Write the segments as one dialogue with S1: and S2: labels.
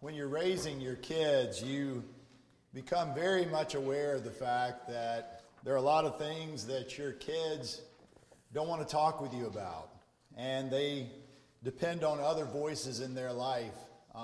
S1: when you're raising your kids, you become very much aware of the fact that there are a lot of things that your kids don't want to talk with you about, and they depend on other voices in their life.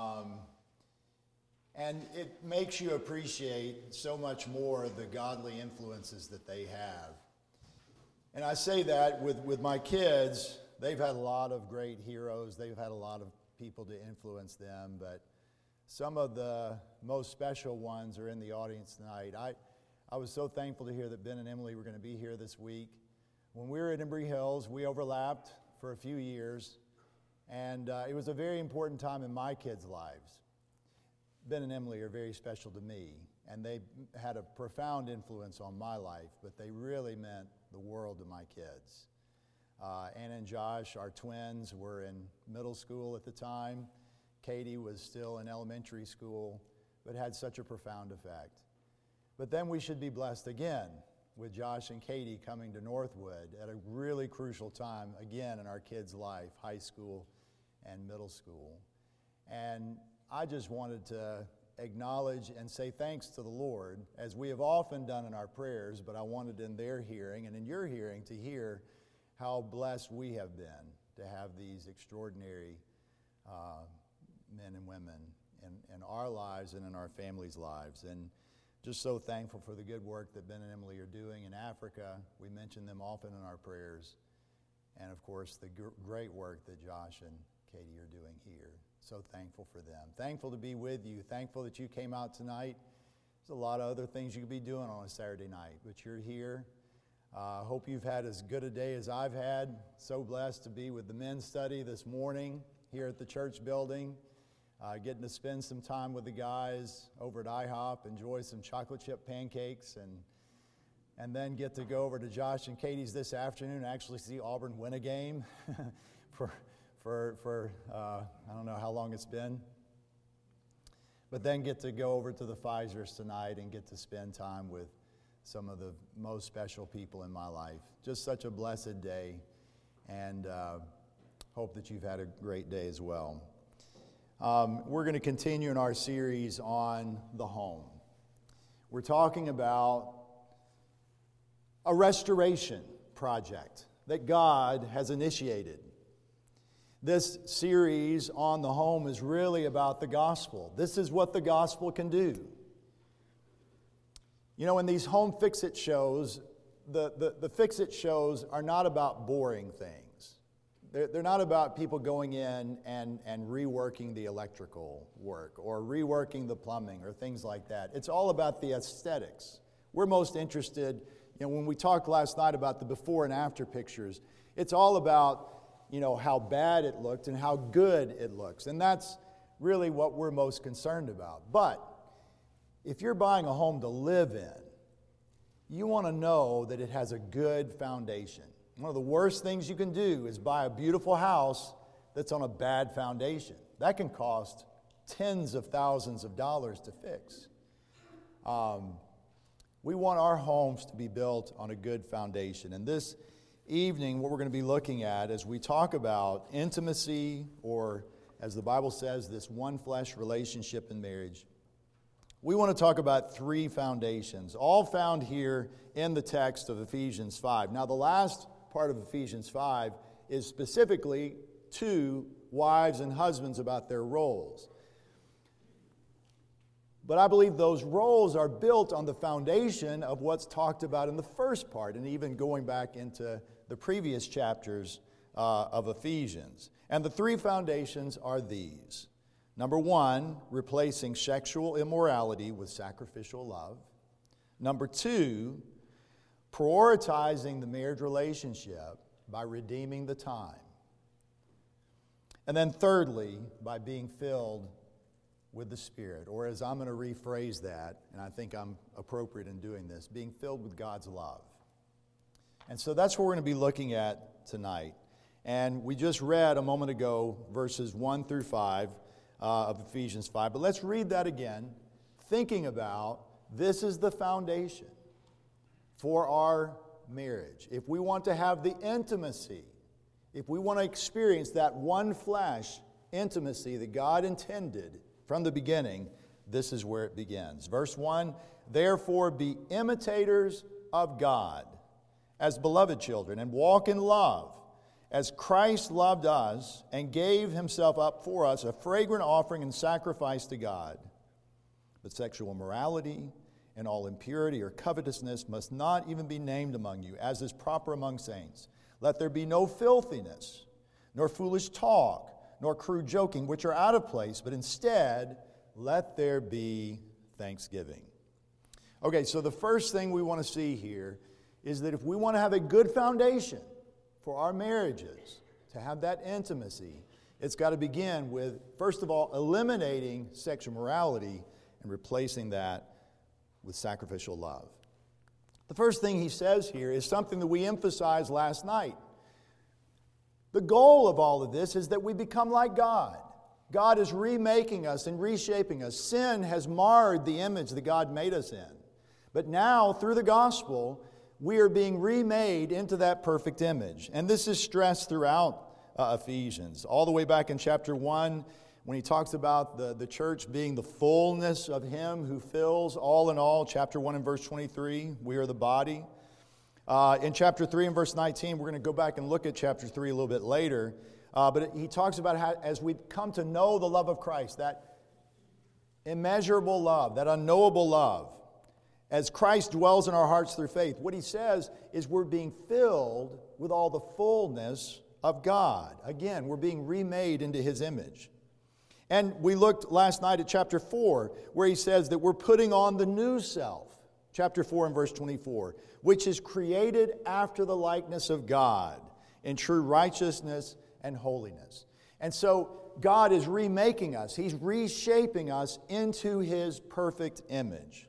S1: And it makes you appreciate so much more the godly influences that they have. And I say that with my kids. They've had a lot of great heroes. They've had a lot of people to influence them, but some of the most special ones are in the audience tonight. I was so thankful to hear that Ben and Emily were going to be here this week. When we were at Embry Hills, we overlapped for a few years, and it was a very important time in my kids' lives. Ben and Emily are very special to me, and they had a profound influence on my life, but they really meant the world to my kids. Anna and Josh, our twins, were in middle school at the time. Katie was still in elementary school, but had such a profound effect. But then we should be blessed again with Josh and Katie coming to Northwood at a really crucial time, again, in our kids' life, high school and middle school. And I just wanted to acknowledge and say thanks to the Lord, as we have often done in our prayers, but I wanted in their hearing and in your hearing to hear how blessed we have been to have these extraordinary men and women in our lives and in our families' lives. And just so thankful for the good work that Ben and Emily are doing in Africa. We mention them often in our prayers. And of course, the great work that Josh and Katie are doing here. So thankful for them. Thankful to be with you. Thankful that you came out tonight. There's a lot of other things you could be doing on a Saturday night, but you're here. Hope you've had as good a day as I've had. So blessed to be with the men's study this morning here at the church building. Getting to spend some time with the guys over at IHOP, enjoy some chocolate chip pancakes, and then get to go over to Josh and Katie's this afternoon and actually see Auburn win a game for I don't know how long it's been. But then get to go over to the Pfizer's tonight and get to spend time with some of the most special people in my life. Just such a blessed day, and hope that you've had a great day as well. We're going to continue in our series on the home. We're talking about a restoration project that God has initiated. This series on the home is really about the gospel. This is what the gospel can do. You know, in these home fix-it shows, the fix-it shows are not about boring things. They're not about people going in and reworking the electrical work or reworking the plumbing or things like that. It's all about the aesthetics. We're most interested, when we talked last night about the before and after pictures, it's all about, how bad it looked and how good it looks. And that's really what we're most concerned about. But if you're buying a home to live in, you want to know that it has a good foundation. One of the worst things you can do is buy a beautiful house that's on a bad foundation. That can cost tens of thousands of dollars to fix. We want our homes to be built on a good foundation. And this evening, what we're going to be looking at as we talk about intimacy, or as the Bible says, this one flesh relationship in marriage, we want to talk about three foundations, all found here in the text of Ephesians 5. Now, the last part of Ephesians 5 is specifically to wives and husbands about their roles. But I believe those roles are built on the foundation of what's talked about in the first part, and even going back into the previous chapters of Ephesians. And the three foundations are these. Number one, replacing sexual immorality with sacrificial love. Number two, prioritizing the marriage relationship by redeeming the time. And then thirdly, by being filled with the Spirit, or as I'm going to rephrase that, and I think I'm appropriate in doing this, being filled with God's love. And so that's what we're going to be looking at tonight. And we just read a moment ago verses 1 through 5 of Ephesians 5. But let's read that again, thinking about this is the foundation for our marriage. If we want to have the intimacy, if we want to experience that one flesh intimacy that God intended From the beginning, this is where it begins. Verse 1, therefore be imitators of God as beloved children, and walk in love, as Christ loved us and gave himself up for us, a fragrant offering and sacrifice to God. But sexual immorality and all impurity or covetousness must not even be named among you, as is proper among saints. Let there be no filthiness, nor foolish talk, nor crude joking, which are out of place, but instead let there be thanksgiving. Okay, so the first thing we want to see here is that if we want to have a good foundation for our marriages, to have that intimacy, it's got to begin with, first of all, eliminating sexual morality and replacing that with sacrificial love. The first thing he says here is something that we emphasized last night. The goal of all of this is that we become like God. God is remaking us and reshaping us. Sin has marred the image that God made us in. But now, through the gospel, we are being remade into that perfect image. And this is stressed throughout Ephesians. All the way back in chapter 1, when he talks about the church being the fullness of him who fills all in all, chapter 1 and verse 23, we are the body. In chapter 3 and verse 19, we're going to go back and look at chapter 3 a little bit later. But he talks about how as we come to know the love of Christ, that immeasurable love, that unknowable love, as Christ dwells in our hearts through faith, what he says is we're being filled with all the fullness of God. Again, we're being remade into his image. And we looked last night at chapter 4, where he says that we're putting on the new self. Chapter 4 and verse 24, which is created after the likeness of God in true righteousness and holiness. And so God is remaking us. He's reshaping us into his perfect image.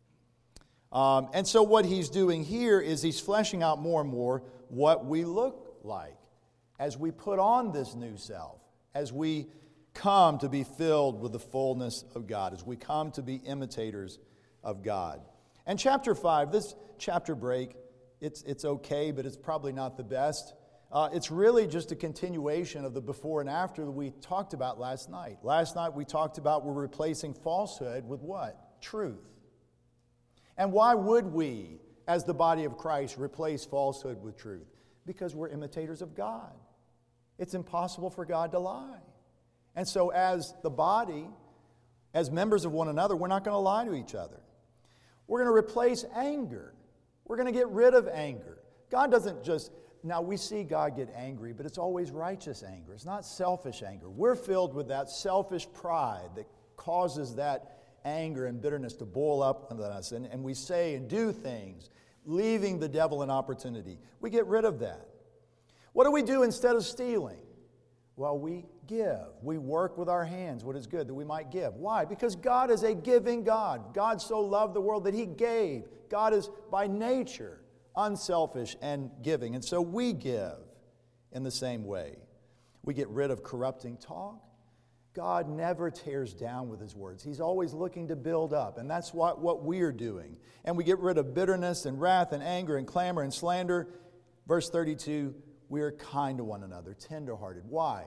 S1: And so what he's doing here is he's fleshing out more and more what we look like as we put on this new self, as we come to be filled with the fullness of God, as we come to be imitators of God. And chapter 5, this chapter break, it's okay, but it's probably not the best. It's really just a continuation of the before and after that we talked about last night. Last night we talked about we're replacing falsehood with what? Truth. And why would we, as the body of Christ, replace falsehood with truth? Because we're imitators of God. It's impossible for God to lie. And so as the body, as members of one another, we're not going to lie to each other. We're going to replace anger. We're going to get rid of anger. God doesn't just... Now, we see God get angry, but it's always righteous anger. It's not selfish anger. We're filled with that selfish pride that causes that anger and bitterness to boil up in us. And we say and do things, leaving the devil an opportunity. We get rid of that. What do we do instead of stealing? Well, we give. We work with our hands what is good that we might give. Why? Because God is a giving God. God so loved the world that he gave. God is by nature unselfish and giving. And so we give in the same way. We get rid of corrupting talk. God never tears down with his words. He's always looking to build up. And that's what we are doing. And we get rid of bitterness and wrath and anger and clamor and slander. Verse 32, we are kind to one another, tenderhearted. Why?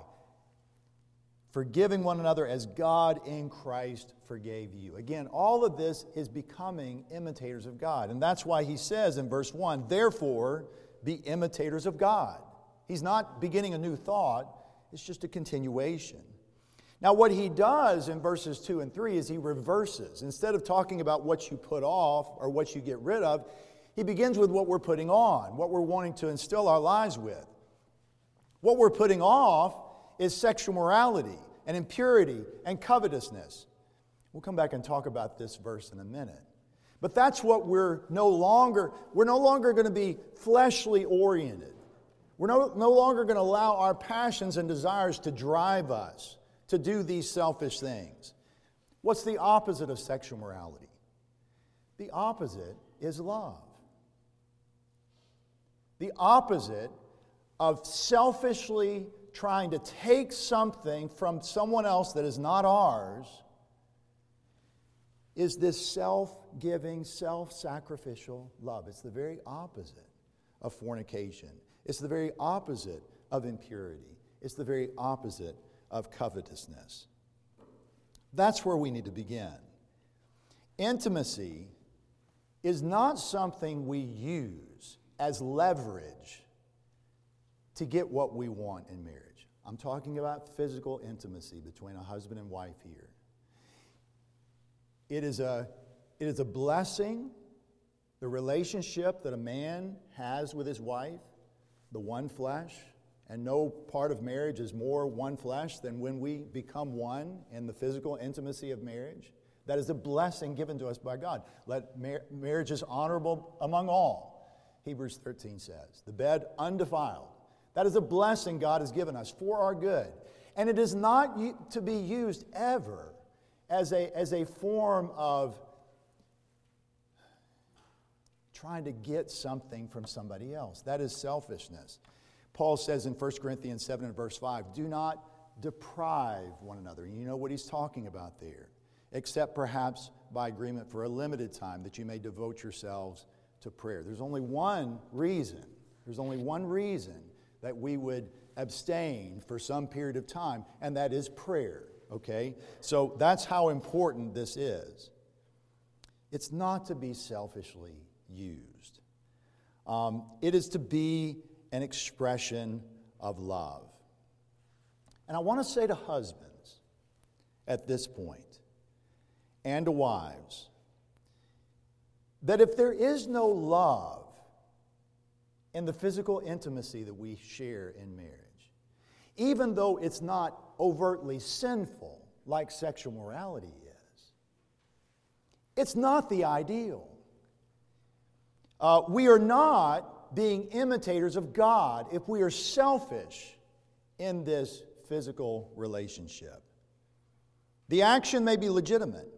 S1: Forgiving one another as God in Christ forgave you. Again, all of this is becoming imitators of God. And that's why he says in verse 1, therefore, be imitators of God. He's not beginning a new thought. It's just a continuation. Now, what he does in verses 2 and 3 is he reverses. Instead of talking about what you put off or what you get rid of, he begins with what we're putting on, what we're wanting to instill our lives with. What we're putting off is sexual morality and impurity and covetousness. We'll come back and talk about this verse in a minute. But that's what we're no longer going to be fleshly oriented. We're no longer going to allow our passions and desires to drive us to do these selfish things. What's the opposite of sexual morality? The opposite is love. The opposite of selfishly trying to take something from someone else that is not ours is this self-giving, self-sacrificial love. It's the very opposite of fornication. It's the very opposite of impurity. It's the very opposite of covetousness. That's where we need to begin. Intimacy is not something we use as leverage to get what we want in marriage. I'm talking about physical intimacy between a husband and wife here. It is a blessing, the relationship that a man has with his wife, the one flesh, and no part of marriage is more one flesh than when we become one in the physical intimacy of marriage. That is a blessing given to us by God. Let marriage is honorable among all, Hebrews 13 says. The bed undefiled. That is a blessing God has given us for our good. And it is not to be used ever as a form of trying to get something from somebody else. That is selfishness. Paul says in 1 Corinthians 7 and verse 5, do not deprive one another. You know what he's talking about there. Except perhaps by agreement for a limited time, that you may devote yourselves to prayer. There's only one reason that we would abstain for some period of time, and that is prayer, okay? So that's how important this is. It's not to be selfishly used. It is to be an expression of love. And I want to say to husbands at this point, and to wives, that if there is no love in the physical intimacy that we share in marriage, even though it's not overtly sinful like sexual morality is, it's not the ideal. We are not being imitators of God if we are selfish in this physical relationship. The action may be legitimate,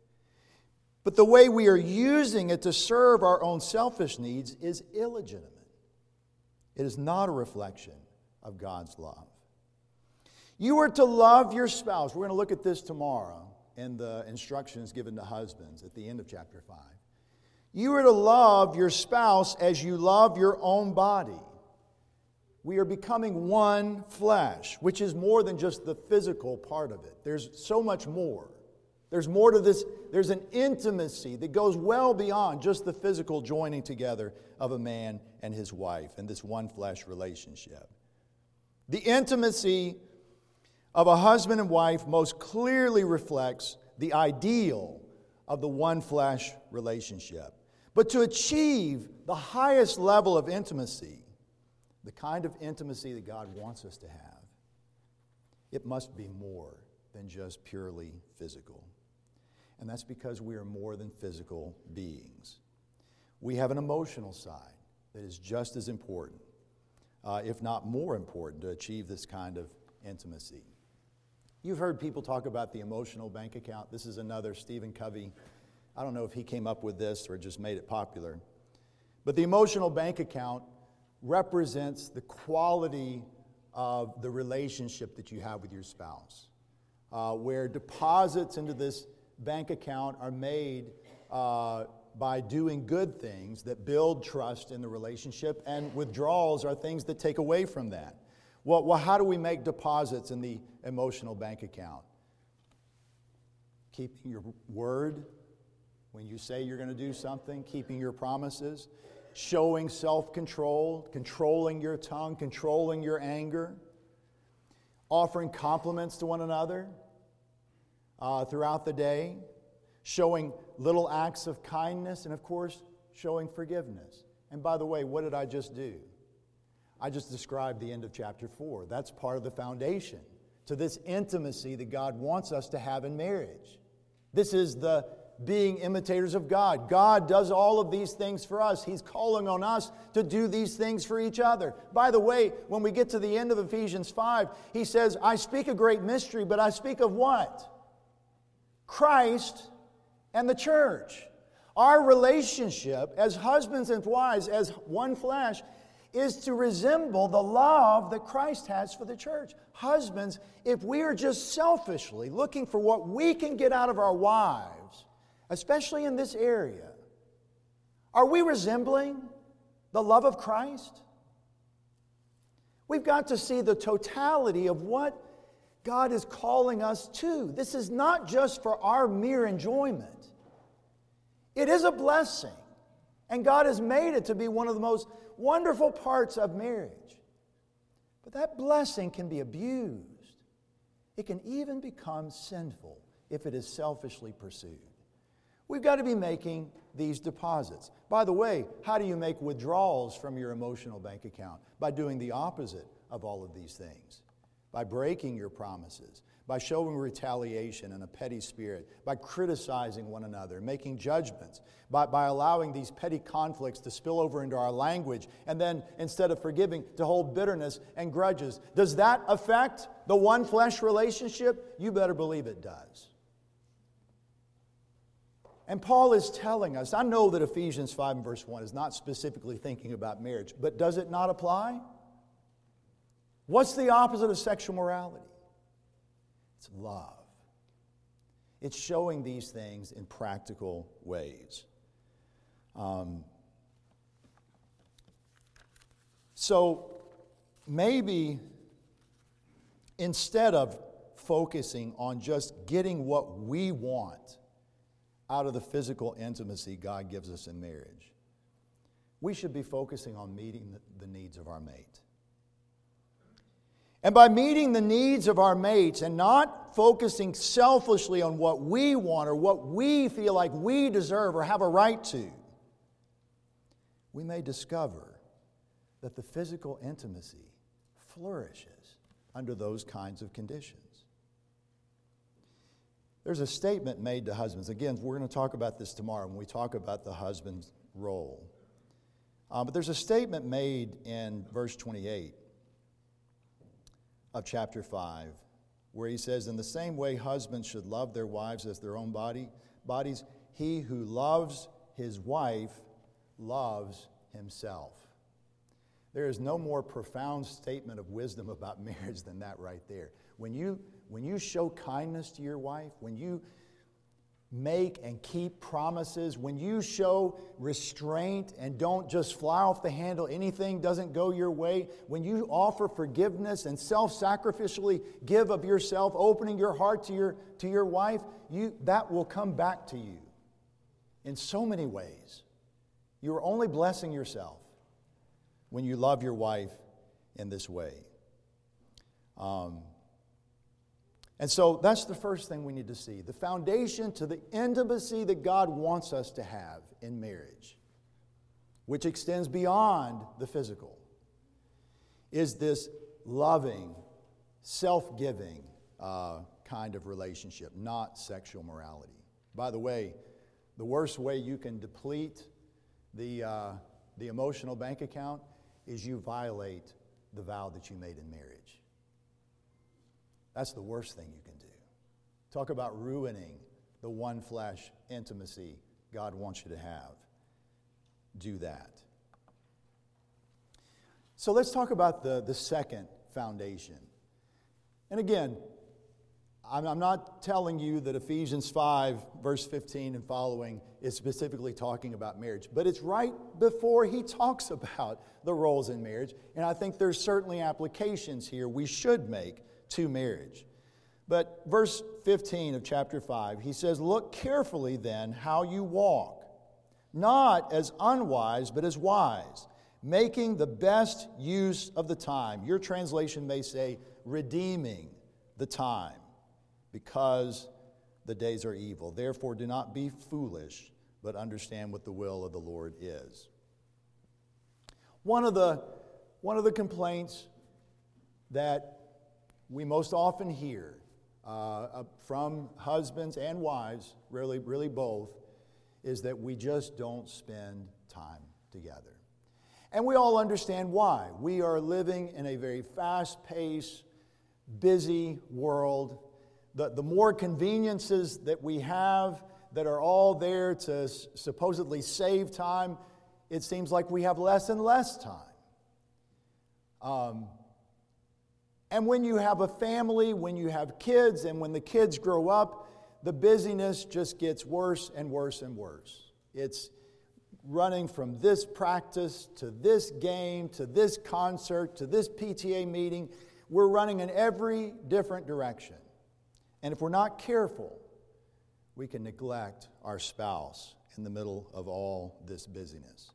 S1: but the way we are using it to serve our own selfish needs is illegitimate. It is not a reflection of God's love. You are to love your spouse. We're going to look at this tomorrow in the instructions given to husbands at the end of chapter 5. You are to love your spouse as you love your own body. We are becoming one flesh, which is more than just the physical part of it. There's so much more. There's more to this. There's an intimacy that goes well beyond just the physical joining together of a man and his wife in this one flesh relationship. The intimacy of a husband and wife most clearly reflects the ideal of the one flesh relationship. But to achieve the highest level of intimacy, the kind of intimacy that God wants us to have, it must be more than just purely physical. And that's because we are more than physical beings. We have an emotional side that is just as important, if not more important, to achieve this kind of intimacy. You've heard people talk about the emotional bank account. This is another Stephen Covey. I don't know if he came up with this or just made it popular. But the emotional bank account represents the quality of the relationship that you have with your spouse, where deposits into this bank account are made by doing good things that build trust in the relationship, and withdrawals are things that take away from that. Well, how do we make deposits in the emotional bank account? Keeping your word when you say you're going to do something, keeping your promises, showing self-control, controlling your tongue, controlling your anger, offering compliments to one another throughout the day, showing little acts of kindness, and of course, showing forgiveness. And by the way, what did I just do? I just described the end of chapter 4. That's part of the foundation to this intimacy that God wants us to have in marriage. This is the being imitators of God. God does all of these things for us. He's calling on us to do these things for each other. By the way, when we get to the end of Ephesians 5, he says, I speak a great mystery, but I speak of what? Christ and the church. Our relationship as husbands and wives, as one flesh, is to resemble the love that Christ has for the church. Husbands, if we are just selfishly looking for what we can get out of our wives, especially in this area, are we resembling the love of Christ? We've got to see the totality of what God is calling us to. This is not just for our mere enjoyment. It is a blessing, and God has made it to be one of the most wonderful parts of marriage. But that blessing can be abused. It can even become sinful if it is selfishly pursued. We've got to be making these deposits. By the way, how do you make withdrawals from your emotional bank account? By doing the opposite of all of these things. By breaking your promises, by showing retaliation and a petty spirit, by criticizing one another, making judgments, by allowing these petty conflicts to spill over into our language, and then instead of forgiving, to hold bitterness and grudges. Does that affect the one flesh relationship? You better believe it does. And Paul is telling us, I know that Ephesians 5 and verse 1 is not specifically thinking about marriage, but does it not apply? What's the opposite of sexual morality? It's love. It's showing these things in practical ways. So maybe instead of focusing on just getting what we want out of the physical intimacy God gives us in marriage, we should be focusing on meeting the needs of our mate. And by meeting the needs of our mates and not focusing selfishly on what we want or what we feel like we deserve or have a right to, we may discover that the physical intimacy flourishes under those kinds of conditions. There's a statement made to husbands. Again, we're going to talk about this tomorrow when we talk about the husband's role. But there's a statement made in verse 28 of chapter 5, where he says, in the same way husbands should love their wives as their own bodies, he who loves his wife loves himself. There is no more profound statement of wisdom about marriage than that right there. When you show kindness to your wife, when you make and keep promises, when you show restraint and don't just fly off the handle, anything doesn't go your way, when you offer forgiveness and self-sacrificially give of yourself, opening your heart to your wife, that will come back to you in so many ways. You are only blessing yourself when you love your wife in this way. And so that's the first thing we need to see. The foundation to the intimacy that God wants us to have in marriage, which extends beyond the physical, is this loving, self-giving kind of relationship, not sexual morality. By the way, the worst way you can deplete the emotional bank account is you violate the vow that you made in marriage. That's the worst thing you can do. Talk about ruining the one flesh intimacy God wants you to have. Do that. So let's talk about the second foundation. And again, I'm not telling you that Ephesians 5, verse 15 and following is specifically talking about marriage, but it's right before he talks about the roles in marriage, and I think there's certainly applications here we should make to marriage. But verse 15 of chapter 5, he says, look carefully then how you walk, not as unwise, but as wise, making the best use of the time. Your translation may say, redeeming the time, because the days are evil. Therefore, do not be foolish, but understand what the will of the Lord is. One of the complaints that we most often hear from husbands and wives, really both, is that we just don't spend time together. And we all understand why. We are living in a very fast-paced, busy world. The more conveniences that we have that are all there to supposedly save time, it seems like we have less and less time. And when you have a family, when you have kids, and when the kids grow up, the busyness just gets worse and worse and worse. It's running from this practice to this game to this concert to this PTA meeting. We're running in every different direction. And if we're not careful, we can neglect our spouse in the middle of all this busyness.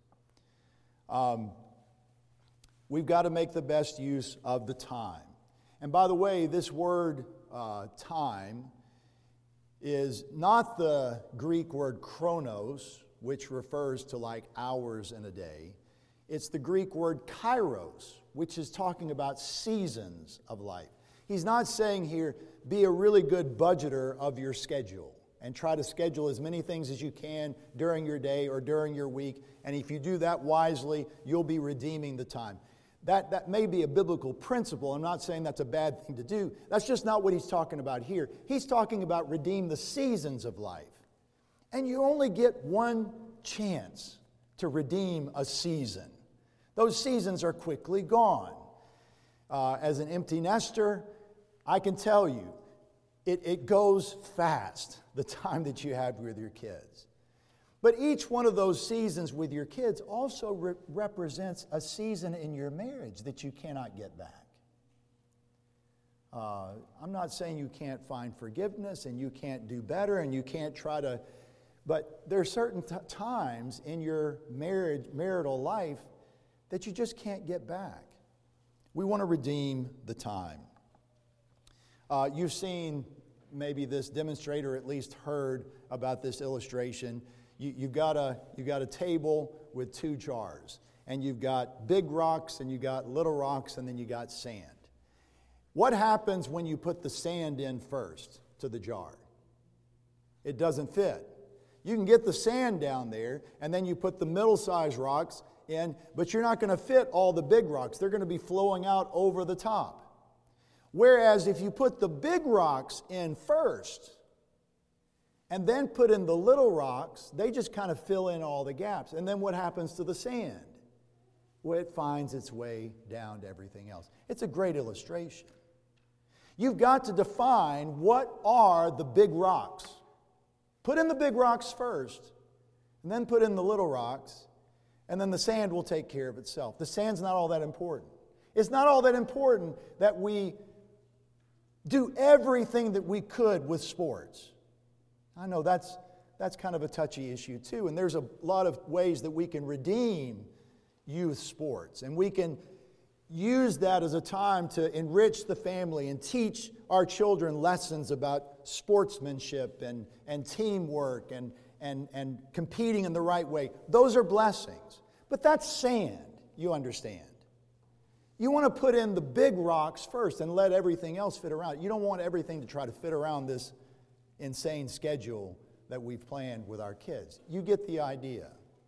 S1: We've got to make the best use of the time. And by the way, this word time is not the Greek word chronos, which refers to like hours in a day. It's the Greek word kairos, which is talking about seasons of life. He's not saying here, be a really good budgeter of your schedule and try to schedule as many things as you can during your day or during your week. And if you do that wisely, you'll be redeeming the time. That may be a biblical principle. I'm not saying that's a bad thing to do. That's just not what he's talking about here. He's talking about redeem the seasons of life. And you only get one chance to redeem a season. Those seasons are quickly gone. As an empty nester, I can tell you, it goes fast, the time that you have with your kids. But each one of those seasons with your kids also represents a season in your marriage that you cannot get back. I'm not saying you can't find forgiveness and you can't do better and you can't try to, but there are certain times in your marital life that you just can't get back. We want to redeem the time. You've seen maybe this demonstrator, or at least heard about this illustration. You've got a table with two jars, and you've got big rocks and you got little rocks, and then you got sand. What happens when you put the sand in first to the jar? It doesn't fit. You can get the sand down there, and then you put the middle-sized rocks in, but you're not going to fit all the big rocks. They're going to be flowing out over the top. Whereas if you put the big rocks in first and then put in the little rocks, they just kind of fill in all the gaps. And then what happens to the sand? Well, it finds its way down to everything else. It's a great illustration. You've got to define what are the big rocks. Put in the big rocks first, and then put in the little rocks, and then the sand will take care of itself. The sand's not all that important. It's not all that important that we do everything that we could with sports. I know that's kind of a touchy issue too, and there's a lot of ways that we can redeem youth sports, and we can use that as a time to enrich the family and teach our children lessons about sportsmanship and teamwork and competing in the right way. Those are blessings. But that's sand, you understand. You want to put in the big rocks first and let everything else fit around. You don't want everything to try to fit around this insane schedule that we've planned with our kids. You get the idea.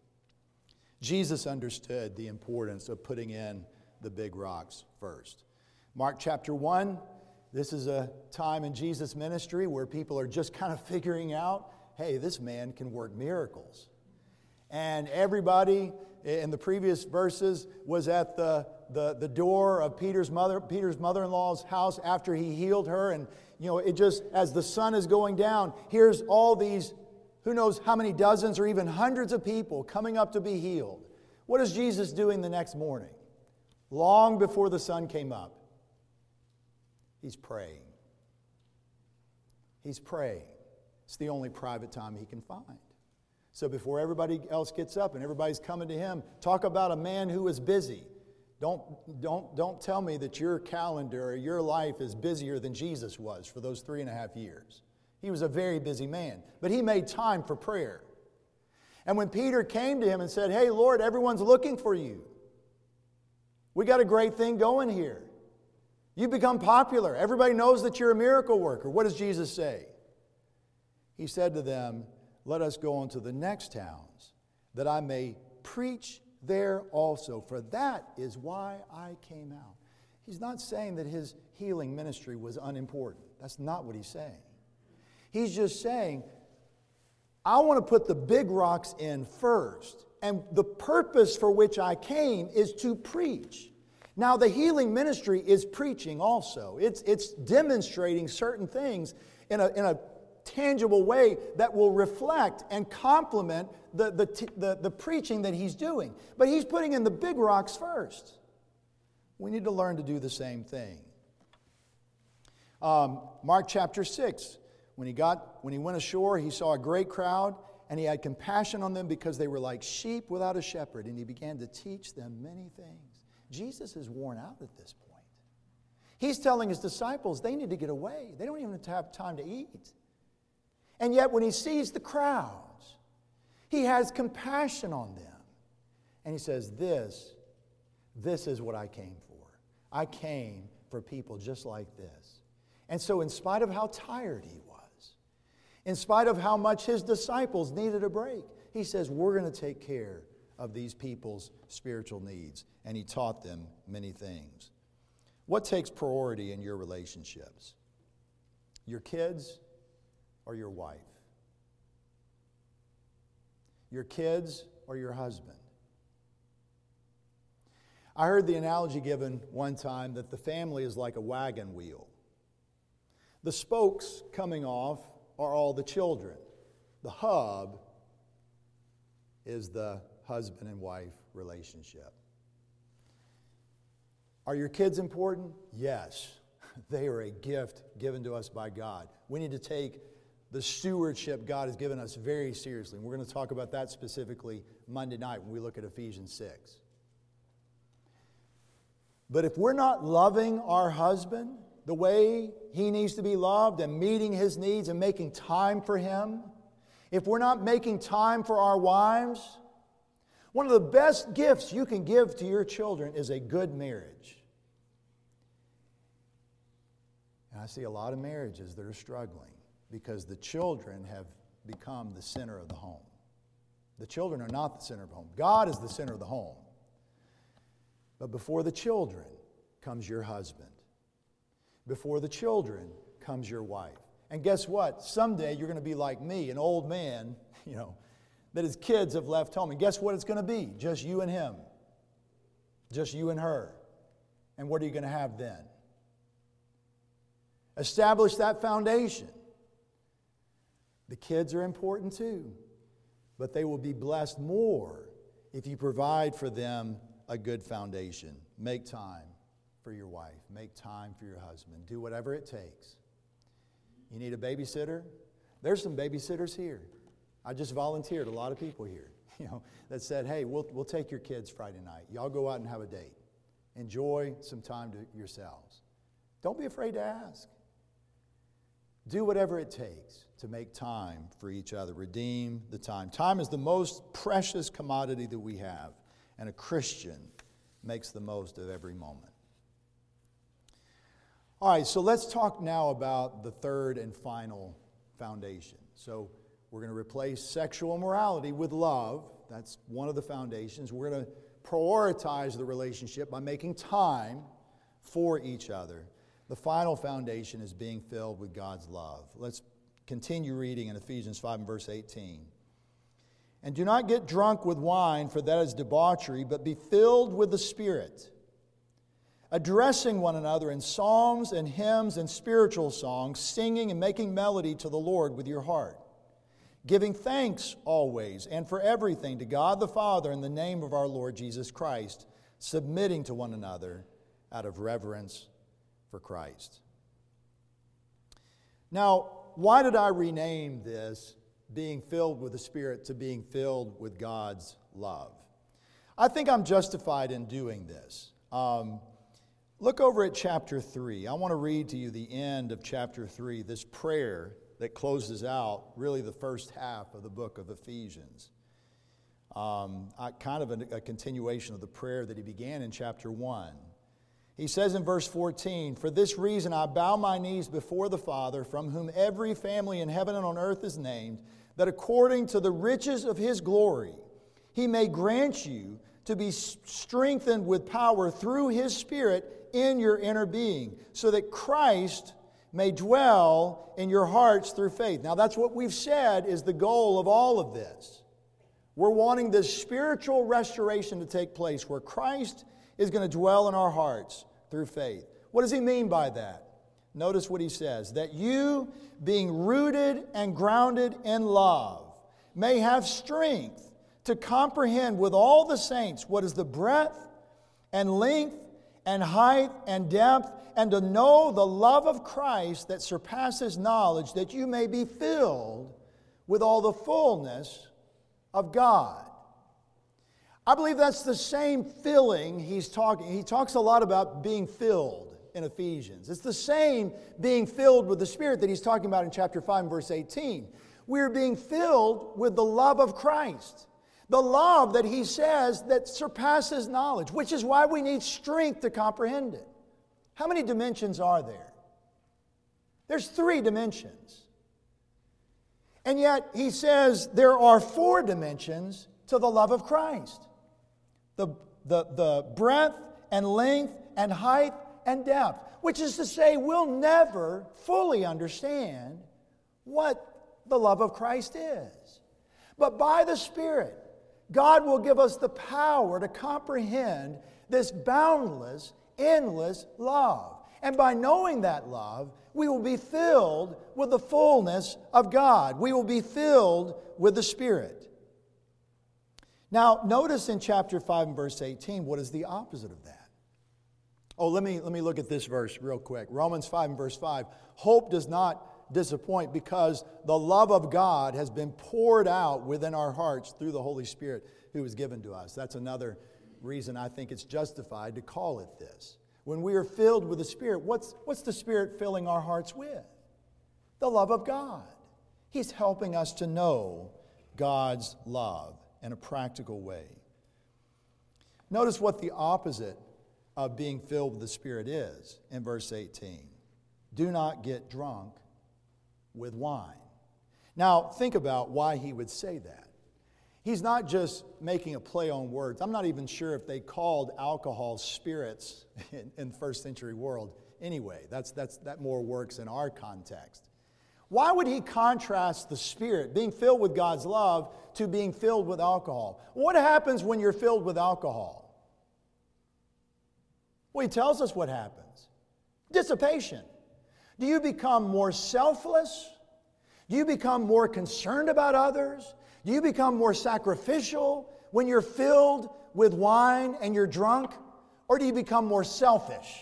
S1: Jesus understood the importance of putting in the big rocks first. Mark chapter 1, this is a time in Jesus' ministry where people are just kind of figuring out, hey, this man can work miracles. And everybody in the previous verses was at the door of Peter's mother-in-law's house after he healed her. And, it just, as the sun is going down, here's all these, who knows how many dozens or even hundreds of people coming up to be healed. What is Jesus doing the next morning? Long before the sun came up, he's praying. He's praying. It's the only private time he can find. So before everybody else gets up and everybody's coming to him, talk about a man who is busy. Don't tell me that your calendar or your life is busier than Jesus was for those 3.5 years. He was a very busy man, but he made time for prayer. And when Peter came to him and said, hey, Lord, everyone's looking for you. We got a great thing going here. You've become popular. Everybody knows that you're a miracle worker. What does Jesus say? He said to them, let us go on to the next towns, that I may preach there also, for that is why I came out. He's not saying that his healing ministry was unimportant. That's not what he's saying. He's just saying, I want to put the big rocks in first, and the purpose for which I came is to preach. Now, the healing ministry is preaching also. It's demonstrating certain things in a tangible way that will reflect and complement the preaching that he's doing. But he's putting in the big rocks first. We need to learn to do the same thing. Mark chapter 6, when he went ashore, he saw a great crowd, and he had compassion on them because they were like sheep without a shepherd, and he began to teach them many things. Jesus is worn out at this point. He's telling his disciples they need to get away. They don't even have time to eat. And yet when he sees the crowds, he has compassion on them. And he says, this is what I came for. I came for people just like this. And so in spite of how tired he was, in spite of how much his disciples needed a break, he says, we're going to take care of these people's spiritual needs. And he taught them many things. What takes priority in your relationships? Your kids or your wife? Your kids or your husband? I heard the analogy given one time that the family is like a wagon wheel. The spokes coming off are all the children. The hub is the husband and wife relationship. Are your kids important? Yes. They are a gift given to us by God. We need to take the stewardship God has given us very seriously. And we're going to talk about that specifically Monday night when we look at Ephesians 6. But if we're not loving our husband the way he needs to be loved and meeting his needs and making time for him, if we're not making time for our wives, one of the best gifts you can give to your children is a good marriage. And I see a lot of marriages that are struggling because the children have become the center of the home. The children are not the center of the home. God is the center of the home. But before the children comes your husband. Before the children comes your wife. And guess what? Someday you're going to be like me, an old man, that his kids have left home. And guess what it's going to be? Just you and him. Just you and her. And what are you going to have then? Establish that foundation. The kids are important too. But they will be blessed more if you provide for them a good foundation. Make time for your wife. Make time for your husband. Do whatever it takes. You need a babysitter? There's some babysitters here. I just volunteered a lot of people here, that said, hey, we'll take your kids Friday night. Y'all go out and have a date. Enjoy some time to yourselves. Don't be afraid to ask. Do whatever it takes to make time for each other. Redeem the time. Time is the most precious commodity that we have. And a Christian makes the most of every moment. All right, so let's talk now about the third and final foundation. So we're going to replace sexual immorality with love. That's one of the foundations. We're going to prioritize the relationship by making time for each other. The final foundation is being filled with God's love. Let's continue reading in Ephesians 5 and verse 18. And do not get drunk with wine, for that is debauchery, but be filled with the Spirit, addressing one another in psalms and hymns and spiritual songs, singing and making melody to the Lord with your heart, giving thanks always and for everything to God the Father in the name of our Lord Jesus Christ, submitting to one another out of reverence for Christ. Now, why did I rename this being filled with the Spirit to being filled with God's love? I think I'm justified in doing this. Look over at chapter 3. I want to read to you the end of chapter 3, this prayer that closes out really the first half of the book of Ephesians. Kind of a continuation of the prayer that he began in chapter 1. He says in verse 14, "For this reason I bow my knees before the Father, from whom every family in heaven and on earth is named, that according to the riches of his glory, he may grant you to be strengthened with power through his Spirit in your inner being, so that Christ may dwell in your hearts through faith." Now that's what we've said is the goal of all of this. We're wanting this spiritual restoration to take place where Christ is going to dwell in our hearts through faith. What does he mean by that? Notice what he says, that you, being rooted and grounded in love, may have strength to comprehend with all the saints what is the breadth and length and height and depth, and to know the love of Christ that surpasses knowledge, that you may be filled with all the fullness of God. I believe that's the same filling he's talking. He talks a lot about being filled in Ephesians. It's the same being filled with the Spirit that he's talking about in chapter 5 and verse 18. We're being filled with the love of Christ. The love that he says that surpasses knowledge, which is why we need strength to comprehend it. How many dimensions are there? There's 3 dimensions. And yet he says there are 4 dimensions to the love of Christ. The breadth and length and height and depth, which is to say we'll never fully understand what the love of Christ is. But by the Spirit, God will give us the power to comprehend this boundless, endless love. And by knowing that love, we will be filled with the fullness of God. We will be filled with the Spirit. Now, notice in chapter 5 and verse 18, what is the opposite of that? Oh, let me look at this verse real quick. Romans 5 and verse 5. Hope does not disappoint because the love of God has been poured out within our hearts through the Holy Spirit who was given to us. That's another reason I think it's justified to call it this. When we are filled with the Spirit, what's the Spirit filling our hearts with? The love of God. He's helping us to know God's love in a practical way. Notice what the opposite of being filled with the Spirit is in verse 18. Do not get drunk with wine. Now, think about why he would say that. He's not just making a play on words. I'm not even sure if they called alcohol spirits in the first century world anyway. That more works in our context. Why would he contrast the Spirit, being filled with God's love, to being filled with alcohol? What happens when you're filled with alcohol? Well, he tells us what happens. Dissipation. Do you become more selfless? Do you become more concerned about others? Do you become more sacrificial when you're filled with wine and you're drunk? Or do you become more selfish?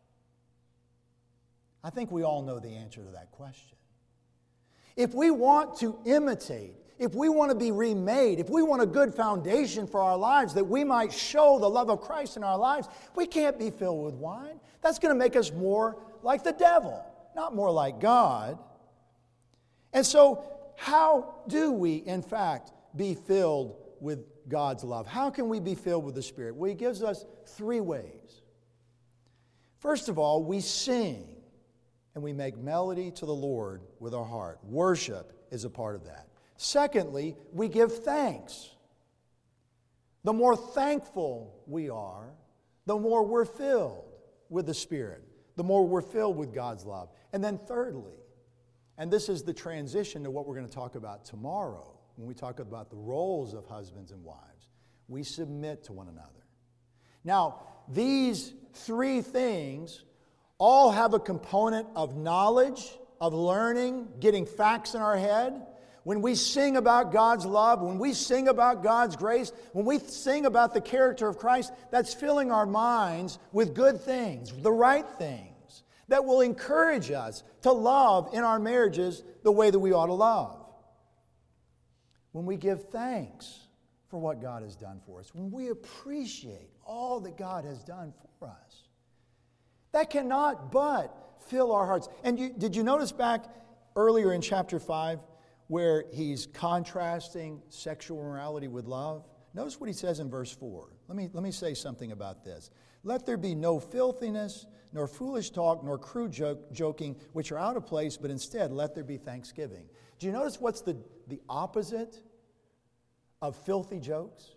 S1: I think we all know the answer to that question. If we want to imitate, if we want to be remade, if we want a good foundation for our lives that we might show the love of Christ in our lives, we can't be filled with wine. That's going to make us more like the devil, not more like God. And so, how do we, in fact, be filled with God's love? How can we be filled with the Spirit? Well, he gives us 3 ways. First of all, we sing and we make melody to the Lord with our heart. Worship is a part of that. Secondly, we give thanks. The more thankful we are, the more we're filled with the Spirit, the more we're filled with God's love. And then thirdly, and this is the transition to what we're going to talk about tomorrow, when we talk about the roles of husbands and wives, we submit to one another. Now, these 3 things all have a component of knowledge, of learning, getting facts in our head. When we sing about God's love, when we sing about God's grace, when we sing about the character of Christ, that's filling our minds with good things, the right things, that will encourage us to love in our marriages the way that we ought to love. When we give thanks for what God has done for us, when we appreciate all that God has done for us, that cannot but fill our hearts. And did you notice back earlier in chapter 5 where he's contrasting sexual morality with love? Notice what he says in verse 4. Let me say something about this. Let there be no filthiness, nor foolish talk, nor crude joking, which are out of place, but instead let there be thanksgiving. Do you notice what's the opposite of filthy jokes?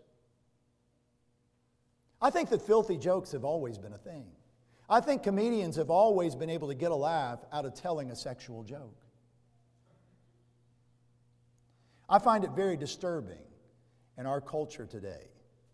S1: I think that filthy jokes have always been a thing. I think comedians have always been able to get a laugh out of telling a sexual joke. I find it very disturbing in our culture today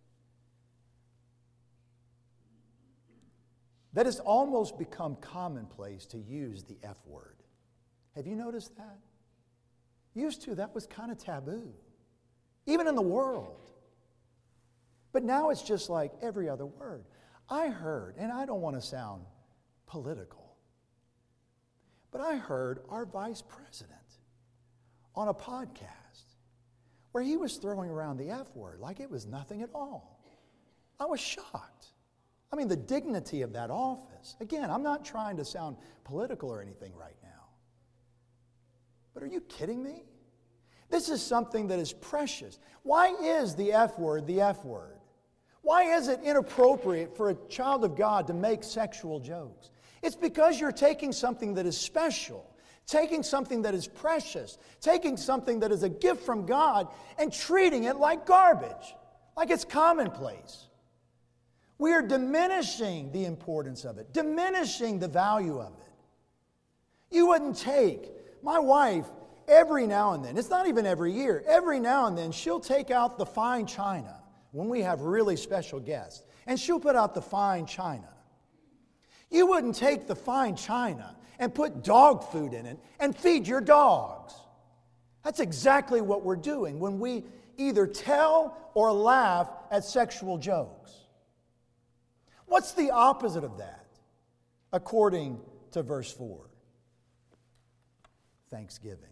S1: that it's almost become commonplace to use the F word. Have you noticed that? Used to, that was kind of taboo, even in the world. But now it's just like every other word. I heard, and I don't want to sound political, but I heard our vice president on a podcast where he was throwing around the F word like it was nothing at all. I was shocked. I mean, the dignity of that office. Again, I'm not trying to sound political or anything right now. But are you kidding me? This is something that is precious. Why is the F word the F word? Why is it inappropriate for a child of God to make sexual jokes? It's because you're taking something that is special, taking something that is precious, taking something that is a gift from God and treating it like garbage, like it's commonplace. We are diminishing the importance of it, diminishing the value of it. You wouldn't take, my wife, every now and then, it's not even every year, every now and then she'll take out the fine china when we have really special guests, and she'll put out the fine china. You wouldn't take the fine china and put dog food in it and feed your dogs. That's exactly what we're doing when we either tell or laugh at sexual jokes. What's the opposite of that, according to verse 4? Thanksgiving.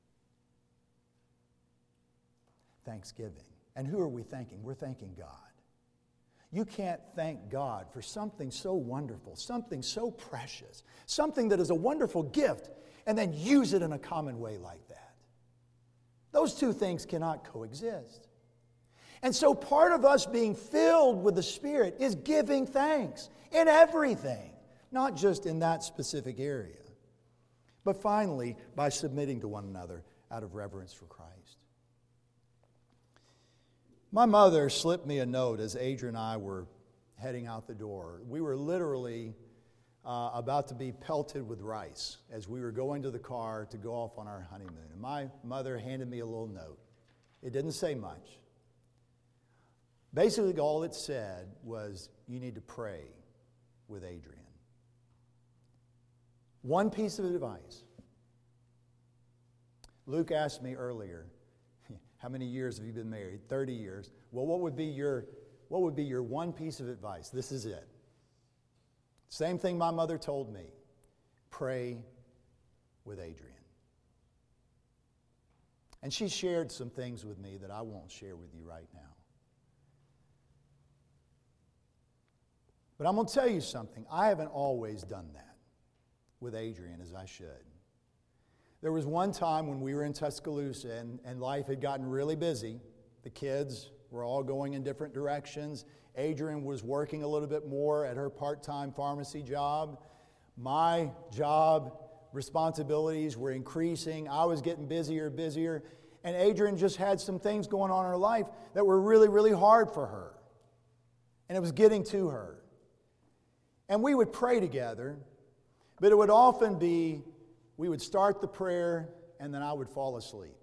S1: Thanksgiving. And who are we thanking? We're thanking God. You can't thank God for something so wonderful, something so precious, something that is a wonderful gift, and then use it in a common way like that. Those two things cannot coexist. And so part of us being filled with the Spirit is giving thanks in everything, not just in that specific area. But finally, by submitting to one another out of reverence for Christ. My mother slipped me a note as Adrian and I were heading out the door. We were literally about to be pelted with rice as we were going to the car to go off on our honeymoon. And my mother handed me a little note. It didn't say much. Basically, all it said was, you need to pray with Adrian. One piece of advice. Luke asked me earlier, how many years have you been married? 30 years. Well, what would be your one piece of advice? This is it. Same thing my mother told me. Pray with Adrian. And she shared some things with me that I won't share with you right now. But I'm going to tell you something. I haven't always done that with Adrian as I should. There was one time when we were in Tuscaloosa and life had gotten really busy. The kids were all going in different directions. Adrian was working a little bit more at her part-time pharmacy job. My job responsibilities were increasing. I was getting busier and busier. And Adrian just had some things going on in her life that were really, really hard for her. And it was getting to her. And we would pray together, but it would often be, we would start the prayer and then I would fall asleep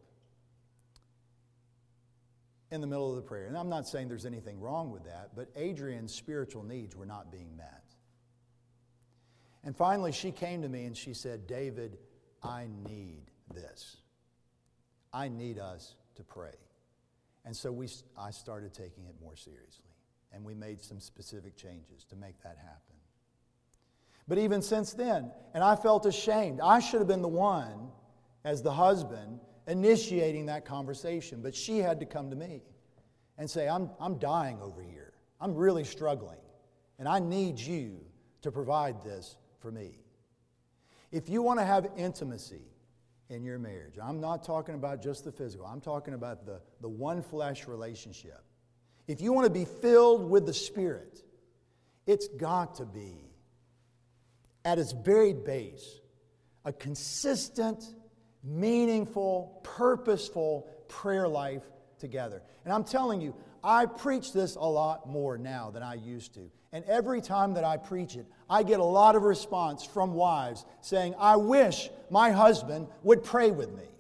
S1: in the middle of the prayer. And I'm not saying there's anything wrong with that, but Adrian's spiritual needs were not being met. And finally she came to me and she said, David, I need this. I need us to pray. And so I started taking it more seriously. And we made some specific changes to make that happen. But even since then, and I felt ashamed. I should have been the one, as the husband, initiating that conversation. But she had to come to me and say, I'm dying over here. I'm really struggling. And I need you to provide this for me. If you want to have intimacy in your marriage, I'm not talking about just the physical. I'm talking about the one flesh relationship. If you want to be filled with the Spirit, it's got to be, at its very base, a consistent, meaningful, purposeful prayer life together. And I'm telling you, I preach this a lot more now than I used to. And every time that I preach it, I get a lot of response from wives saying, I wish my husband would pray with me.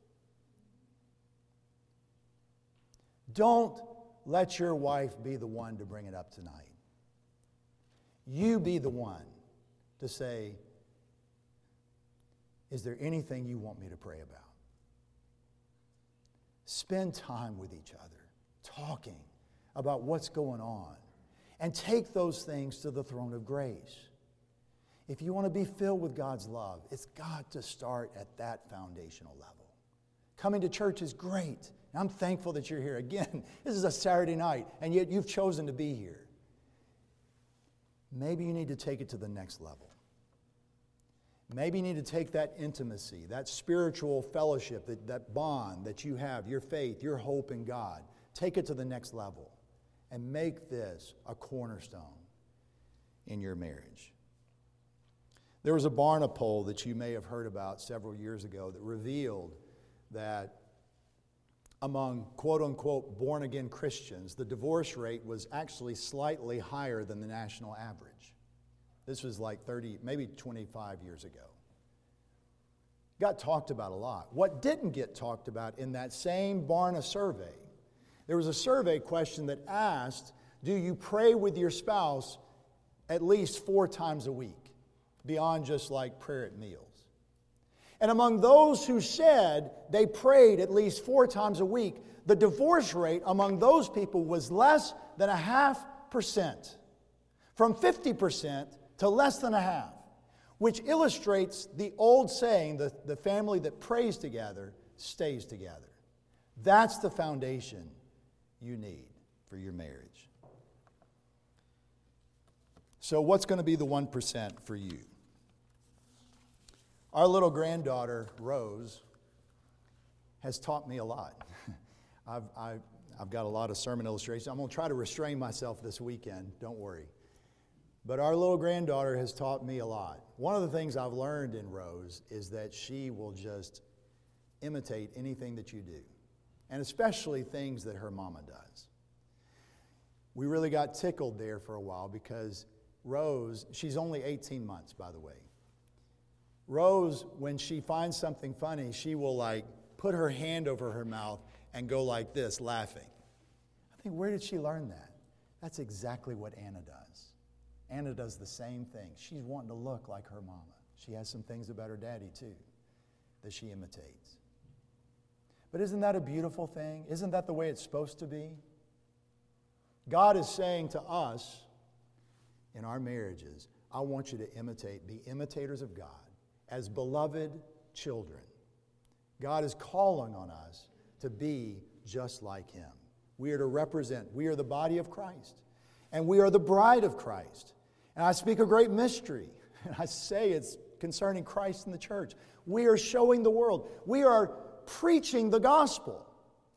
S1: Don't let your wife be the one to bring it up tonight. You be the one to say, is there anything you want me to pray about? Spend time with each other, talking about what's going on. and take those things to the throne of grace. If you want to be filled with God's love, it's got to start at that foundational level. Coming to church is great. And I'm thankful that you're here. Again, this is a Saturday night, and yet you've chosen to be here. Maybe you need to take it to the next level. Maybe you need to take that intimacy, that spiritual fellowship, that bond that you have, your faith, your hope in God. Take it to the next level and make this a cornerstone in your marriage. There was a Barna poll that you may have heard about several years ago that revealed that among quote-unquote born-again Christians, the divorce rate was actually slightly higher than the national average. This was like 30, maybe 25 years ago. Got talked about a lot. What didn't get talked about in that same Barna survey, there was a survey question that asked, do you pray with your spouse at least 4 times a week, beyond just like prayer at meals? And among those who said they prayed at least 4 times a week, the divorce rate among those people was less than 0.5%. From 50% to less than 0.5%, which illustrates the old saying, the family that prays together stays together. That's the foundation you need for your marriage. So what's going to be the 1% for you? Our little granddaughter, Rose, has taught me a lot. I've got a lot of sermon illustrations. I'm going to try to restrain myself this weekend, don't worry. But our little granddaughter has taught me a lot. One of the things I've learned in Rose is that she will just imitate anything that you do, and especially things that her mama does. We really got tickled there for a while because Rose, she's only 18 months, by the way. Rose, when she finds something funny, she will like put her hand over her mouth and go like this, laughing. I think, where did she learn that? That's exactly what Anna does. Anna does the same thing. She's wanting to look like her mama. She has some things about her daddy too that she imitates. But isn't that a beautiful thing? Isn't that the way it's supposed to be? God is saying to us in our marriages, I want you to be imitators of God as beloved children. God is calling on us to be just like Him. We are to represent. We are the body of Christ. And we are the bride of Christ. And I speak a great mystery. And I say it's concerning Christ and the church. We are showing the world. We are preaching the gospel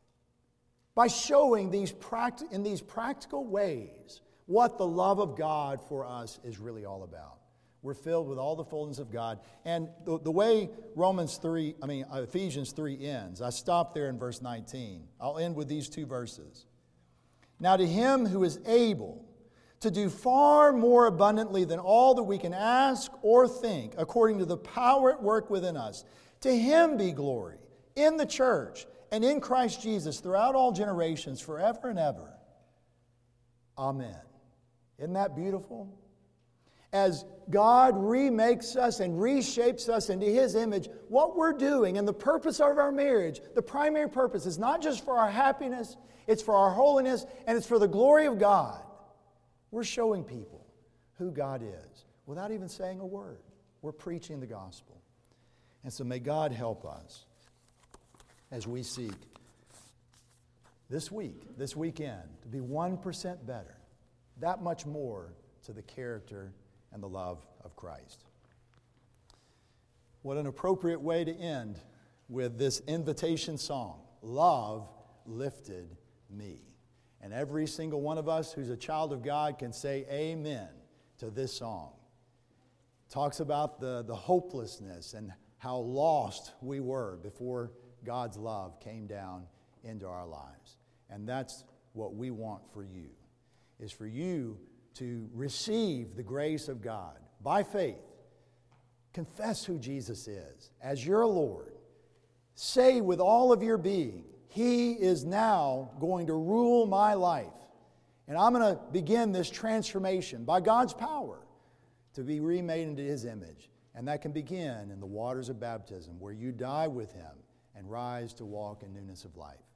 S1: by showing in these practical ways what the love of God for us is really all about. We're filled with all the fullness of God. And the way Ephesians 3 ends, I stop there in verse 19. I'll end with these 2 verses. Now to Him who is able to do far more abundantly than all that we can ask or think, according to the power at work within us, to Him be glory in the church and in Christ Jesus throughout all generations, forever and ever. Amen. Isn't that beautiful? As God remakes us and reshapes us into His image, what we're doing and the purpose of our marriage, the primary purpose is not just for our happiness, it's for our holiness, and it's for the glory of God. We're showing people who God is without even saying a word. We're preaching the gospel. And so may God help us as we seek this weekend, to be 1% better, that much more to the character and the love of Christ. What an appropriate way to end with this invitation song, Love Lifted Me. And every single one of us who's a child of God can say amen to this song. It talks about the hopelessness and how lost we were before God's love came down into our lives. And that's what we want for you, is for you to receive the grace of God by faith. Confess who Jesus is as your Lord. Say with all of your being, He is now going to rule my life. And I'm going to begin this transformation by God's power to be remade into His image. And that can begin in the waters of baptism, where you die with Him and rise to walk in newness of life.